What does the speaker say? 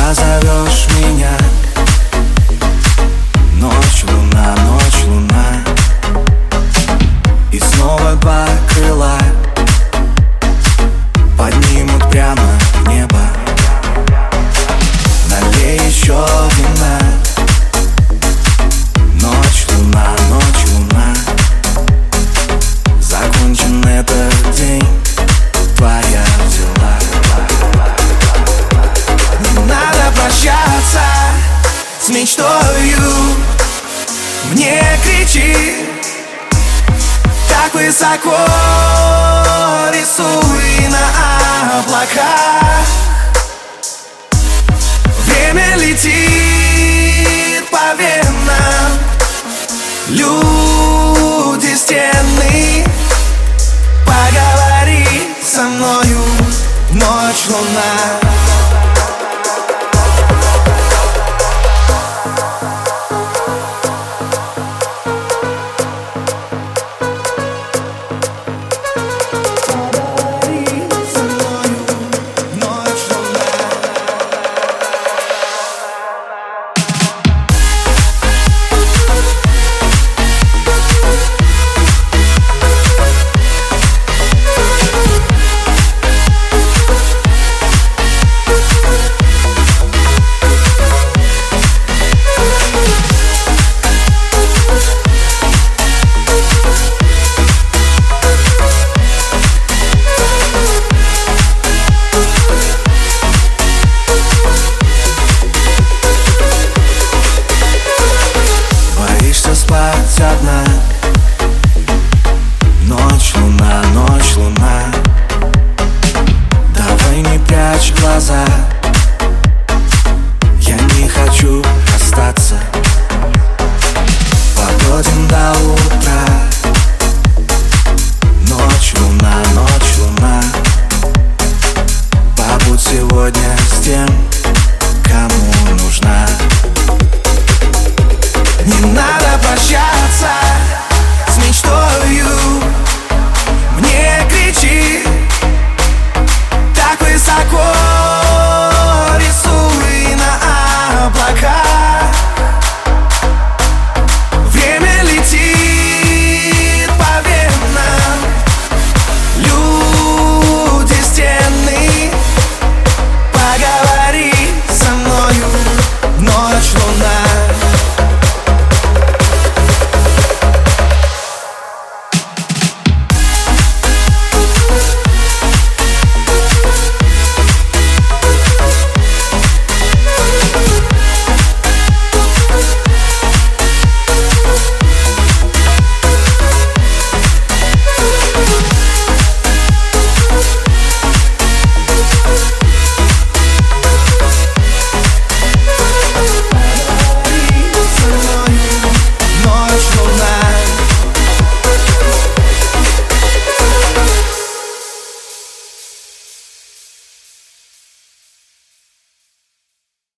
позовешь меня. Ночь, луна, и снова два крыла поднимут прямо в небо. Налей еще вина. Ночь, луна, закончен этот день, твоя взяла. Не надо прощаться с мечтою, мне кричи так высоко, рисуй на облаках. Время летит по венам, люди стены. Поговори со мною, ночь, луна. Спать одна. Ночь, луна, давай не прячь глаза. Я не хочу остаться, погодим до утра. Ночь, луна, побудь сегодня с тем, кому нужна. Не надо прощаться с мечтою, мне кричи так высоко,